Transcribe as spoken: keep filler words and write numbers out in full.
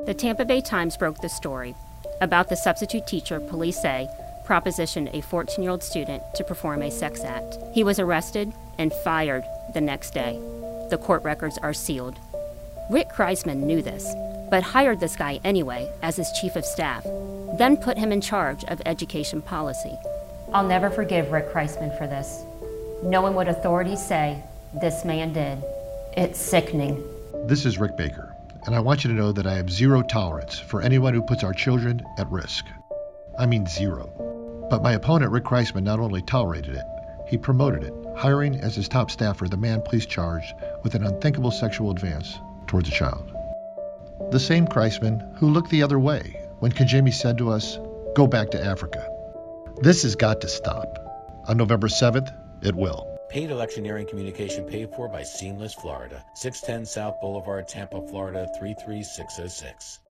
The Tampa Bay Times broke the story about the substitute teacher police say propositioned a fourteen-year-old student to perform a sex act. He was arrested and fired the next day. The court records are sealed. Rick Kreisman knew this, but hired this guy anyway as his chief of staff, then put him in charge of education policy. I'll never forgive Rick Kreisman for this. Knowing what authorities say this man did, it's sickening. This is Rick Baker, and I want you to know that I have zero tolerance for anyone who puts our children at risk. I mean zero. But my opponent, Rick Kreisman, not only tolerated it, he promoted it, hiring as his top staffer the man police charged with an unthinkable sexual advance towards a child. The same Kreisman who looked the other way when Kajimi said to us, "Go back to Africa." This has got to stop. On November seventh, it will. Paid electioneering communication paid for by Seamless Florida, six ten South Boulevard, Tampa, Florida, three three six oh six.